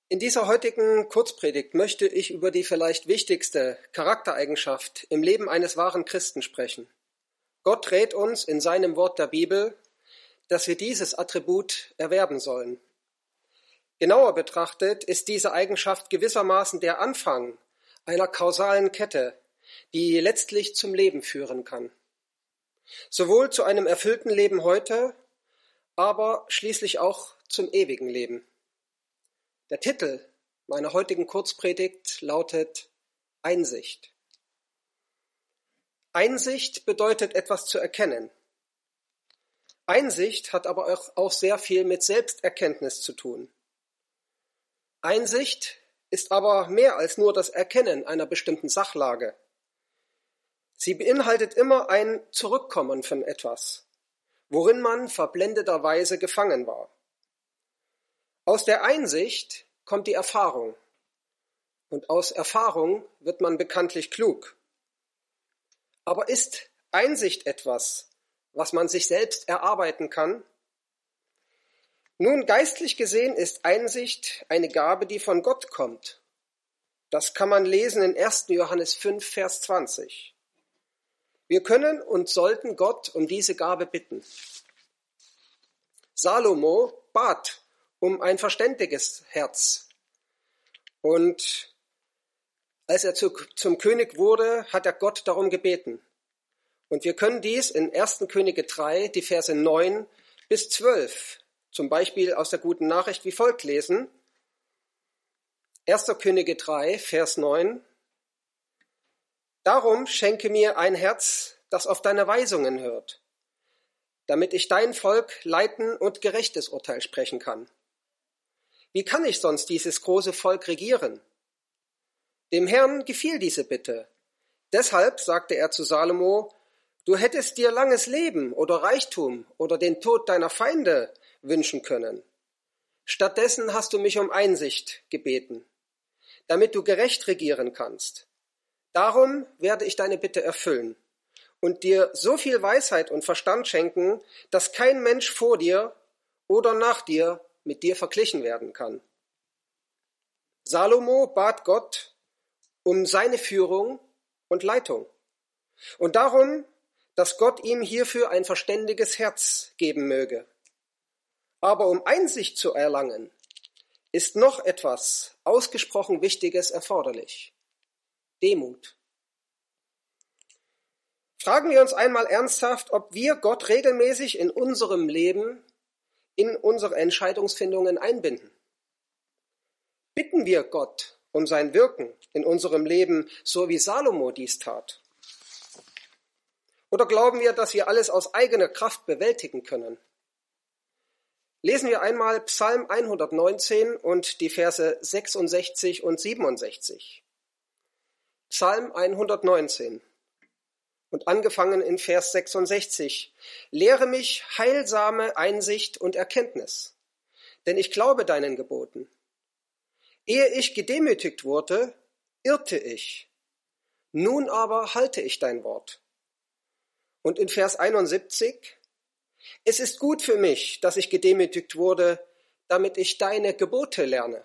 In dieser heutigen Kurzpredigt möchte ich über die vielleicht wichtigste Charaktereigenschaft im Leben eines wahren Christen sprechen. Gott rät uns in seinem Wort der Bibel, dass wir dieses Attribut erwerben sollen. Genauer betrachtet ist diese Eigenschaft gewissermaßen der Anfang einer kausalen Kette, die letztlich zum Leben führen kann. Sowohl zu einem erfüllten Leben heute, aber schließlich auch zum ewigen Leben. Der Titel meiner heutigen Kurzpredigt lautet Einsicht. Einsicht bedeutet, etwas zu erkennen. Einsicht hat aber auch sehr viel mit Selbsterkenntnis zu tun. Einsicht ist aber mehr als nur das Erkennen einer bestimmten Sachlage. Sie beinhaltet immer ein Zurückkommen von etwas, worin man verblendeterweise gefangen war. Aus der Einsicht kommt die Erfahrung und aus Erfahrung wird man bekanntlich klug. Aber ist Einsicht etwas, was man sich selbst erarbeiten kann? Nun, geistlich gesehen ist Einsicht eine Gabe, die von Gott kommt. Das kann man lesen in 1. Johannes 5, Vers 20. Wir können und sollten Gott um diese Gabe bitten. Salomo bat um ein verständiges Herz. Und als er zum König wurde, hat er Gott darum gebeten. Und wir können dies in 1. Könige 3, die Verse 9 bis 12, zum Beispiel aus der Guten Nachricht wie folgt lesen. 1. Könige 3, Vers 9. Darum schenke mir ein Herz, das auf deine Weisungen hört, damit ich dein Volk leiten und gerechtes Urteil sprechen kann. Wie kann ich sonst dieses große Volk regieren? Dem Herrn gefiel diese Bitte. Deshalb sagte er zu Salomo, du hättest dir langes Leben oder Reichtum oder den Tod deiner Feinde wünschen können. Stattdessen hast du mich um Einsicht gebeten, damit du gerecht regieren kannst. Darum werde ich deine Bitte erfüllen und dir so viel Weisheit und Verstand schenken, dass kein Mensch vor dir oder nach dir mit dir verglichen werden kann. Salomo bat Gott um seine Führung und Leitung und darum, dass Gott ihm hierfür ein verständiges Herz geben möge. Aber um Einsicht zu erlangen, ist noch etwas ausgesprochen Wichtiges erforderlich: Demut. Fragen wir uns einmal ernsthaft, ob wir Gott regelmäßig in unserem Leben, in unsere Entscheidungsfindungen einbinden. Bitten wir Gott um sein Wirken in unserem Leben, so wie Salomo dies tat? Oder glauben wir, dass wir alles aus eigener Kraft bewältigen können? Lesen wir einmal Psalm 119 und die Verse 66 und 67. Psalm 119 und angefangen in Vers 66. Lehre mich heilsame Einsicht und Erkenntnis, denn ich glaube deinen Geboten. Ehe ich gedemütigt wurde, irrte ich. Nun aber halte ich dein Wort. Und in Vers 71. Es ist gut für mich, dass ich gedemütigt wurde, damit ich deine Gebote lerne.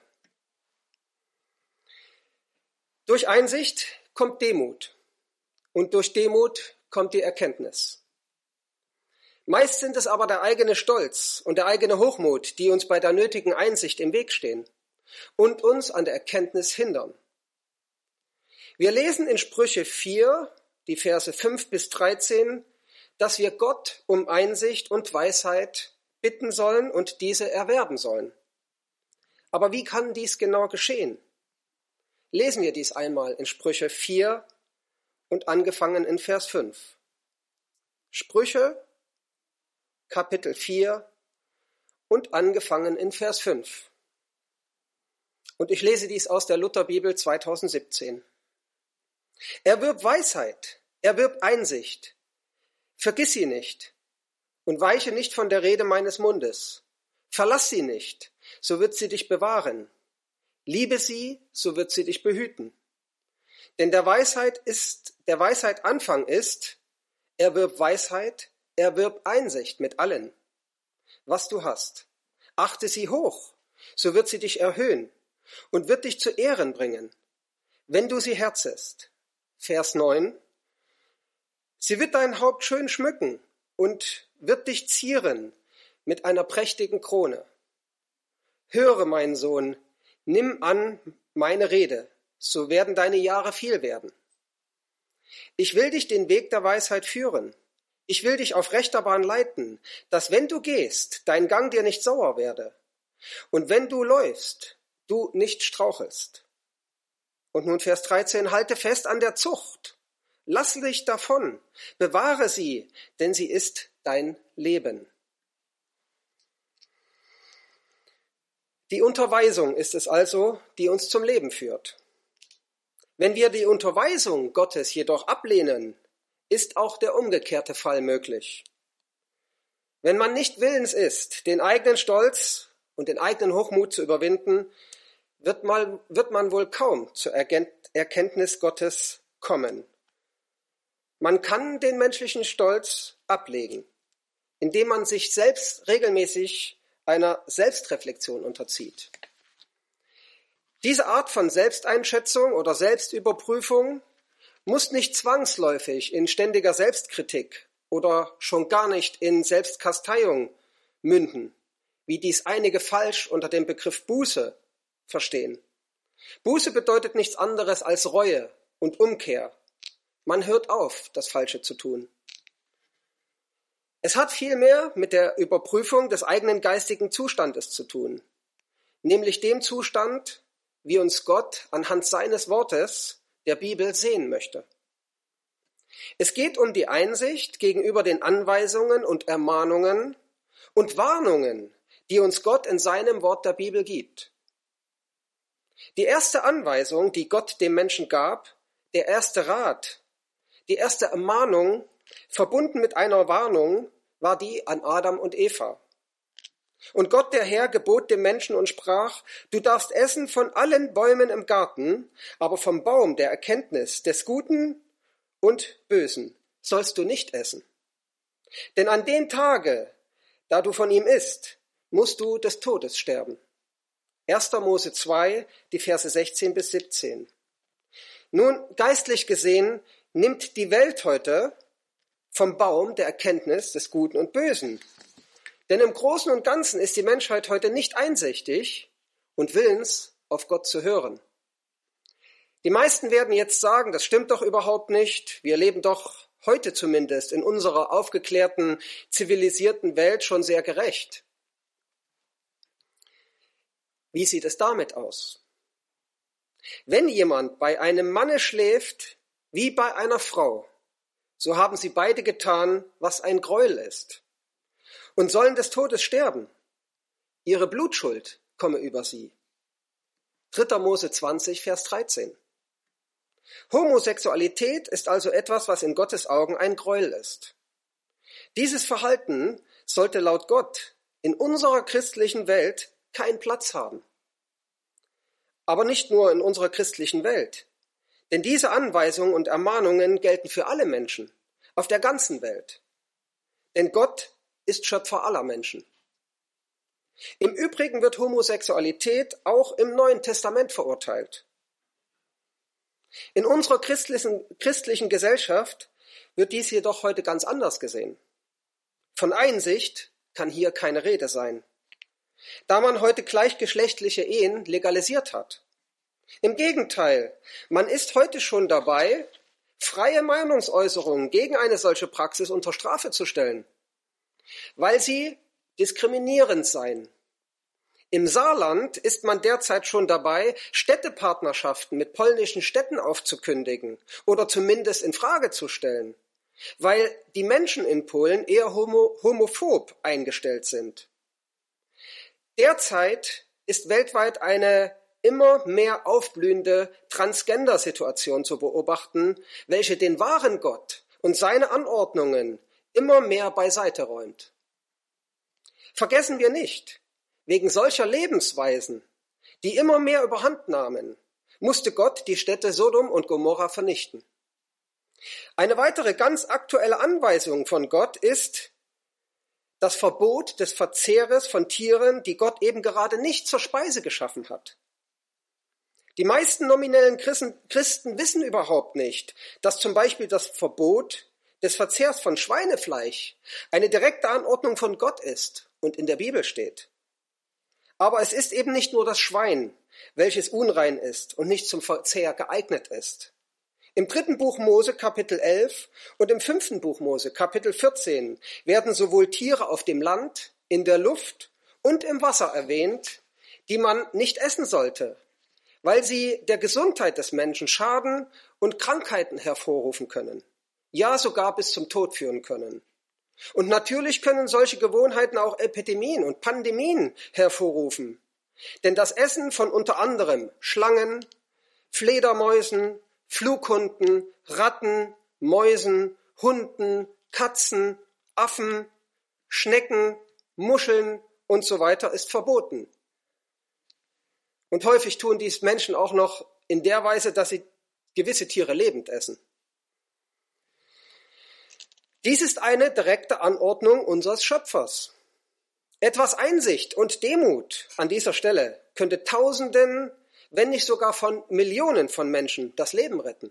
Durch Einsicht kommt Demut und durch Demut kommt die Erkenntnis. Meist sind es aber der eigene Stolz und der eigene Hochmut, die uns bei der nötigen Einsicht im Weg stehen und uns an der Erkenntnis hindern. Wir lesen in Sprüche 4, die Verse 5 bis 13, dass wir Gott um Einsicht und Weisheit bitten sollen und diese erwerben sollen. Aber wie kann dies genau geschehen? Lesen wir dies einmal in Sprüche 4 und angefangen in Vers 5. Sprüche, Kapitel 4 und angefangen in Vers 5. Und ich lese dies aus der Lutherbibel 2017. Erwirb Weisheit, erwirb Einsicht. Vergiss sie nicht und weiche nicht von der Rede meines Mundes. Verlass sie nicht, so wird sie dich bewahren. Liebe sie, so wird sie dich behüten. Denn der Weisheit Anfang ist, erwirb Weisheit, erwirb Einsicht mit allen, was du hast. Achte sie hoch, so wird sie dich erhöhen und wird dich zu Ehren bringen, wenn du sie herzest. Vers 9. Sie wird dein Haupt schön schmücken und wird dich zieren mit einer prächtigen Krone. Höre, mein Sohn, nimm an meine Rede, so werden deine Jahre viel werden. Ich will dich den Weg der Weisheit führen. Ich will dich auf rechter Bahn leiten, dass wenn du gehst, dein Gang dir nicht sauer werde. Und wenn du läufst, du nicht strauchelst. Und nun Vers 13, halte fest an der Zucht. Lass dich davon, bewahre sie, denn sie ist dein Leben. Die Unterweisung ist es also, die uns zum Leben führt. Wenn wir die Unterweisung Gottes jedoch ablehnen, ist auch der umgekehrte Fall möglich. Wenn man nicht willens ist, den eigenen Stolz und den eigenen Hochmut zu überwinden, wird man wohl kaum zur Erkenntnis Gottes kommen. Man kann den menschlichen Stolz ablegen, indem man sich selbst regelmäßig einer Selbstreflexion unterzieht. Diese Art von Selbsteinschätzung oder Selbstüberprüfung muss nicht zwangsläufig in ständiger Selbstkritik oder schon gar nicht in Selbstkasteiung münden, wie dies einige falsch unter dem Begriff Buße verstehen. Buße bedeutet nichts anderes als Reue und Umkehr. Man hört auf, das Falsche zu tun. Es hat vielmehr mit der Überprüfung des eigenen geistigen Zustandes zu tun, nämlich dem Zustand, wie uns Gott anhand seines Wortes, der Bibel, sehen möchte. Es geht um die Einsicht gegenüber den Anweisungen und Ermahnungen und Warnungen, die uns Gott in seinem Wort der Bibel gibt. Die erste Anweisung, die Gott dem Menschen gab, der erste Rat, die erste Ermahnung, verbunden mit einer Warnung, war die an Adam und Eva. Und Gott der Herr gebot dem Menschen und sprach, du darfst essen von allen Bäumen im Garten, aber vom Baum der Erkenntnis des Guten und Bösen sollst du nicht essen. Denn an dem Tage, da du von ihm isst, musst du des Todes sterben. 1. Mose 2, die Verse 16 bis 17. Nun, geistlich gesehen, nimmt die Welt heute vom Baum der Erkenntnis des Guten und Bösen. Denn im Großen und Ganzen ist die Menschheit heute nicht einsichtig und willens, auf Gott zu hören. Die meisten werden jetzt sagen, das stimmt doch überhaupt nicht. Wir leben doch heute zumindest in unserer aufgeklärten, zivilisierten Welt schon sehr gerecht. Wie sieht es damit aus? Wenn jemand bei einem Manne schläft wie bei einer Frau, so haben sie beide getan, was ein Gräuel ist, und sollen des Todes sterben. Ihre Blutschuld komme über sie. 3. Mose 20, Vers 13. Homosexualität ist also etwas, was in Gottes Augen ein Gräuel ist. Dieses Verhalten sollte laut Gott in unserer christlichen Welt keinen Platz haben. Aber nicht nur in unserer christlichen Welt. Denn diese Anweisungen und Ermahnungen gelten für alle Menschen, auf der ganzen Welt. Denn Gott ist Schöpfer aller Menschen. Im Übrigen wird Homosexualität auch im Neuen Testament verurteilt. In unserer christlichen Gesellschaft wird dies jedoch heute ganz anders gesehen. Von Einsicht kann hier keine Rede sein, da man heute gleichgeschlechtliche Ehen legalisiert hat. Im Gegenteil, man ist heute schon dabei, freie Meinungsäußerungen gegen eine solche Praxis unter Strafe zu stellen, weil sie diskriminierend seien. Im Saarland ist man derzeit schon dabei, Städtepartnerschaften mit polnischen Städten aufzukündigen oder zumindest in Frage zu stellen, weil die Menschen in Polen eher homophob eingestellt sind. Derzeit ist weltweit eine immer mehr aufblühende Transgender-Situation zu beobachten, welche den wahren Gott und seine Anordnungen immer mehr beiseite räumt. Vergessen wir nicht, wegen solcher Lebensweisen, die immer mehr überhand nahmen, musste Gott die Städte Sodom und Gomorra vernichten. Eine weitere ganz aktuelle Anweisung von Gott ist das Verbot des Verzehres von Tieren, die Gott eben gerade nicht zur Speise geschaffen hat. Die meisten nominellen Christen wissen überhaupt nicht, dass zum Beispiel das Verbot des Verzehrs von Schweinefleisch eine direkte Anordnung von Gott ist und in der Bibel steht. Aber es ist eben nicht nur das Schwein, welches unrein ist und nicht zum Verzehr geeignet ist. Im 3. Buch Mose, Kapitel 11 und im 5. Buch Mose, Kapitel 14, werden sowohl Tiere auf dem Land, in der Luft und im Wasser erwähnt, die man nicht essen sollte, weil sie der Gesundheit des Menschen schaden und Krankheiten hervorrufen können, ja sogar bis zum Tod führen können. Und natürlich können solche Gewohnheiten auch Epidemien und Pandemien hervorrufen. Denn das Essen von unter anderem Schlangen, Fledermäusen, Flughunden, Ratten, Mäusen, Hunden, Katzen, Affen, Schnecken, Muscheln und so weiter ist verboten. Und häufig tun dies Menschen auch noch in der Weise, dass sie gewisse Tiere lebend essen. Dies ist eine direkte Anordnung unseres Schöpfers. Etwas Einsicht und Demut an dieser Stelle könnte Tausenden, wenn nicht sogar von Millionen von Menschen das Leben retten.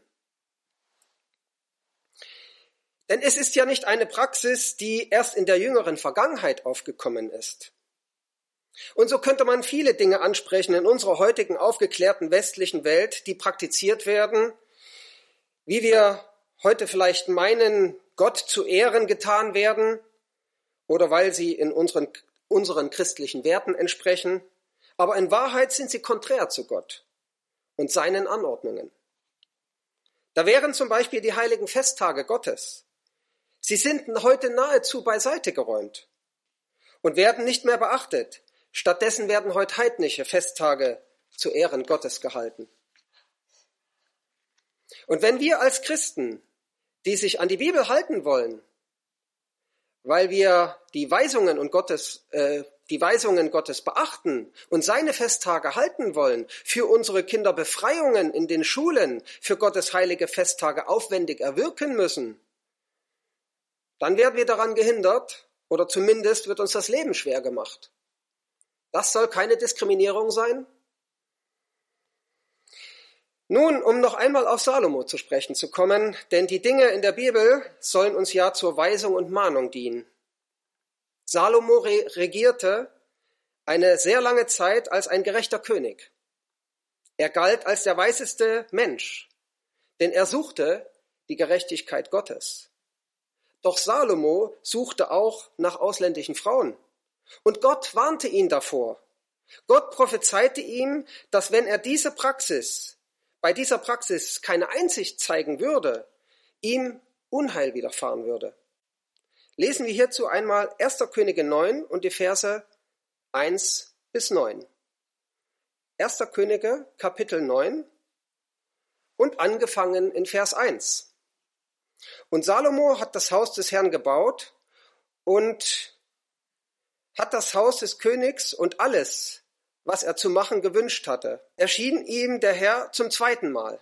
Denn es ist ja nicht eine Praxis, die erst in der jüngeren Vergangenheit aufgekommen ist. Und so könnte man viele Dinge ansprechen in unserer heutigen aufgeklärten westlichen Welt, die praktiziert werden, wie wir heute vielleicht meinen, Gott zu Ehren getan werden oder weil sie in unseren christlichen Werten entsprechen, aber in Wahrheit sind sie konträr zu Gott und seinen Anordnungen. Da wären zum Beispiel die heiligen Festtage Gottes. Sie sind heute nahezu beiseite geräumt und werden nicht mehr beachtet. Stattdessen werden heute heidnische Festtage zu Ehren Gottes gehalten. Und wenn wir als Christen, die sich an die Bibel halten wollen, weil wir die Weisungen Gottes beachten und seine Festtage halten wollen, für unsere Kinder Befreiungen in den Schulen für Gottes heilige Festtage aufwendig erwirken müssen, dann werden wir daran gehindert oder zumindest wird uns das Leben schwer gemacht. Das soll keine Diskriminierung sein? Nun, um noch einmal auf Salomo zu sprechen zu kommen, denn die Dinge in der Bibel sollen uns ja zur Weisung und Mahnung dienen. Salomo regierte eine sehr lange Zeit als ein gerechter König. Er galt als der weiseste Mensch, denn er suchte die Gerechtigkeit Gottes. Doch Salomo suchte auch nach ausländischen Frauen. Und Gott warnte ihn davor. Gott prophezeite ihm, dass wenn er bei dieser Praxis keine Einsicht zeigen würde, ihm Unheil widerfahren würde. Lesen wir hierzu einmal 1. Könige 9 und die Verse 1 bis 9. 1. Könige, Kapitel 9 und angefangen in Vers 1. Und Salomo hat das Haus des Herrn gebaut und hat das Haus des Königs und alles, was er zu machen gewünscht hatte, erschien ihm der Herr zum zweiten Mal,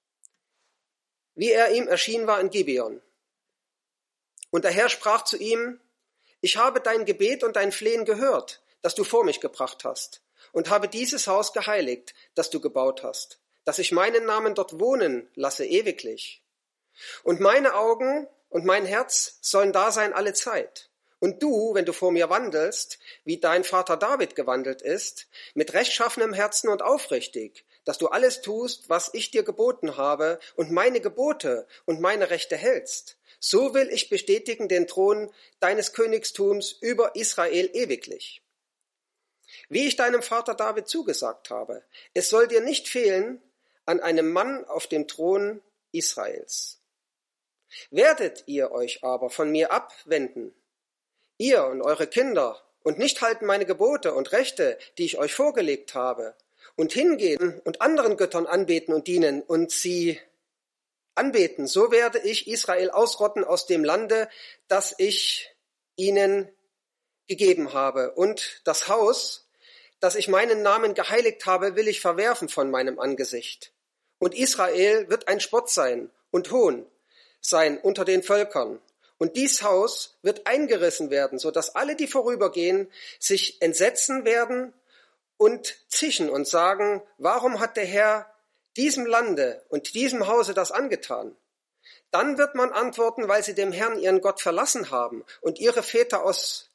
wie er ihm erschienen war in Gibeon. Und der Herr sprach zu ihm: Ich habe dein Gebet und dein Flehen gehört, das du vor mich gebracht hast, und habe dieses Haus geheiligt, das du gebaut hast, dass ich meinen Namen dort wohnen lasse ewiglich. Und meine Augen und mein Herz sollen da sein alle Zeit. Und du, wenn du vor mir wandelst, wie dein Vater David gewandelt ist, mit rechtschaffenem Herzen und aufrichtig, dass du alles tust, was ich dir geboten habe und meine Gebote und meine Rechte hältst, so will ich bestätigen den Thron deines Königstums über Israel ewiglich. Wie ich deinem Vater David zugesagt habe, es soll dir nicht fehlen an einem Mann auf dem Thron Israels. Werdet ihr euch aber von mir abwenden, ihr und eure Kinder, und nicht halten meine Gebote und Rechte, die ich euch vorgelegt habe, und hingehen und anderen Göttern anbeten und dienen und sie anbeten, so werde ich Israel ausrotten aus dem Lande, das ich ihnen gegeben habe. Und das Haus, das ich meinen Namen geheiligt habe, will ich verwerfen von meinem Angesicht. Und Israel wird ein Spott sein und Hohn sein unter den Völkern. Und dies Haus wird eingerissen werden, so dass alle, die vorübergehen, sich entsetzen werden und zischen und sagen: Warum hat der Herr diesem Lande und diesem Hause das angetan? Dann wird man antworten, weil sie dem Herrn ihren Gott verlassen haben und ihre Väter aus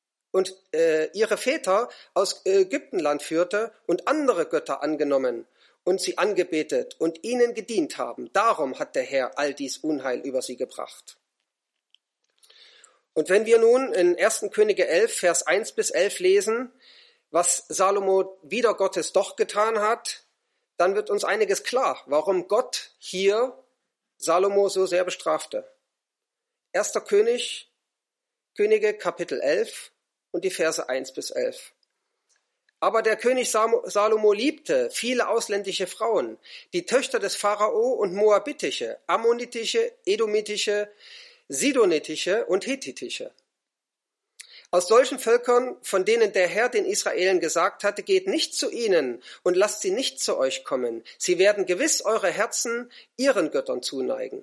Ägyptenland führte und andere Götter angenommen und sie angebetet und ihnen gedient haben. Darum hat der Herr all dies Unheil über sie gebracht. Und wenn wir nun in 1. Könige 11, Vers 1 bis 11 lesen, was Salomo wider Gottes doch getan hat, dann wird uns einiges klar, warum Gott hier Salomo so sehr bestrafte. 1. Könige, Kapitel 11 und die Verse 1 bis 11. Aber der König Salomo liebte viele ausländische Frauen, die Töchter des Pharao und moabitische, ammonitische, edomitische, sidonitische und hethitische. Aus solchen Völkern, von denen der Herr den Israelen gesagt hatte, geht nicht zu ihnen und lasst sie nicht zu euch kommen. Sie werden gewiss eure Herzen ihren Göttern zuneigen.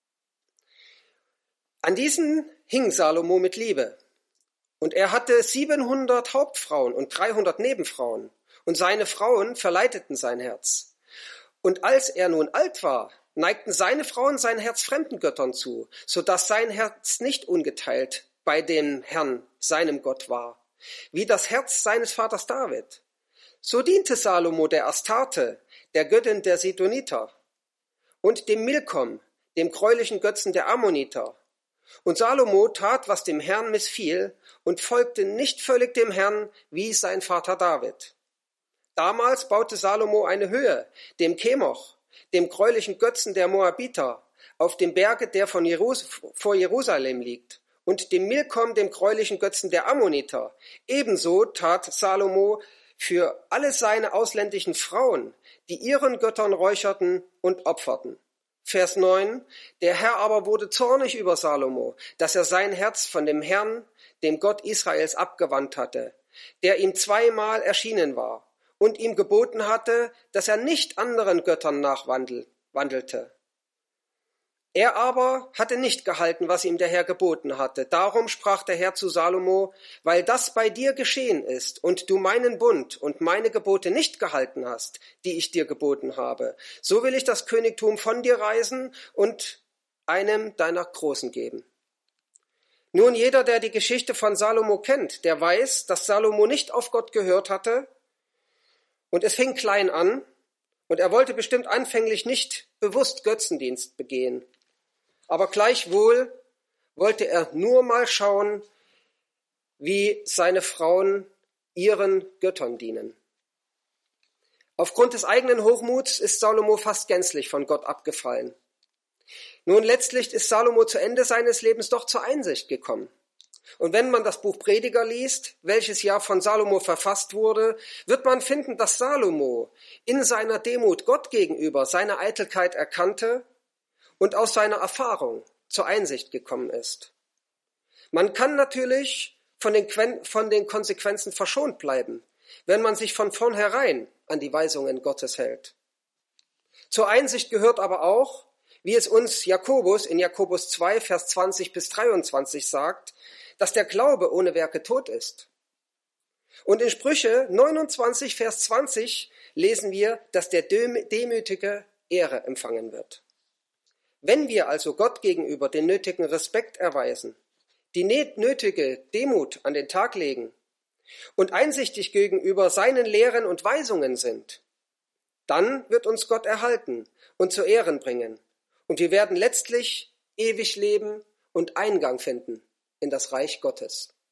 An diesen hing Salomo mit Liebe. Und er hatte 700 Hauptfrauen und 300 Nebenfrauen. Und seine Frauen verleiteten sein Herz. Und als er nun alt war, neigten seine Frauen sein Herz fremden Göttern zu, so dass sein Herz nicht ungeteilt bei dem Herrn, seinem Gott war, wie das Herz seines Vaters David. So diente Salomo der Astarte, der Göttin der Sidoniter, und dem Milkom, dem gräulichen Götzen der Ammoniter. Und Salomo tat, was dem Herrn missfiel, und folgte nicht völlig dem Herrn, wie sein Vater David. Damals baute Salomo eine Höhe, dem Chemoch, dem gräulichen Götzen der Moabiter, auf dem Berge, der vor Jerusalem liegt, und dem Milkom, dem gräulichen Götzen der Ammoniter. Ebenso tat Salomo für alle seine ausländischen Frauen, die ihren Göttern räucherten und opferten. Vers 9, der Herr aber wurde zornig über Salomo, dass er sein Herz von dem Herrn, dem Gott Israels, abgewandt hatte, der ihm zweimal erschienen war und ihm geboten hatte, dass er nicht anderen Göttern nachwandelte. Er aber hatte nicht gehalten, was ihm der Herr geboten hatte. Darum sprach der Herr zu Salomo, weil das bei dir geschehen ist und du meinen Bund und meine Gebote nicht gehalten hast, die ich dir geboten habe, so will ich das Königtum von dir reißen und einem deiner Großen geben. Nun, jeder, der die Geschichte von Salomo kennt, der weiß, dass Salomo nicht auf Gott gehört hatte und es fing klein an und er wollte bestimmt anfänglich nicht bewusst Götzendienst begehen. Aber gleichwohl wollte er nur mal schauen, wie seine Frauen ihren Göttern dienen. Aufgrund des eigenen Hochmuts ist Salomo fast gänzlich von Gott abgefallen. Nun, letztlich ist Salomo zu Ende seines Lebens doch zur Einsicht gekommen. Und wenn man das Buch Prediger liest, welches ja von Salomo verfasst wurde, wird man finden, dass Salomo in seiner Demut Gott gegenüber seine Eitelkeit erkannte und aus seiner Erfahrung zur Einsicht gekommen ist. Man kann natürlich von den Konsequenzen verschont bleiben, wenn man sich von vornherein an die Weisungen Gottes hält. Zur Einsicht gehört aber auch, wie es uns Jakobus in Jakobus 2, Vers 20 bis 23 sagt, dass der Glaube ohne Werke tot ist. Und in Sprüche 29, Vers 20 lesen wir, dass der Demütige Ehre empfangen wird. Wenn wir also Gott gegenüber den nötigen Respekt erweisen, die nötige Demut an den Tag legen und einsichtig gegenüber seinen Lehren und Weisungen sind, dann wird uns Gott erhalten und zu Ehren bringen und wir werden letztlich ewig leben und Eingang finden in das Reich Gottes.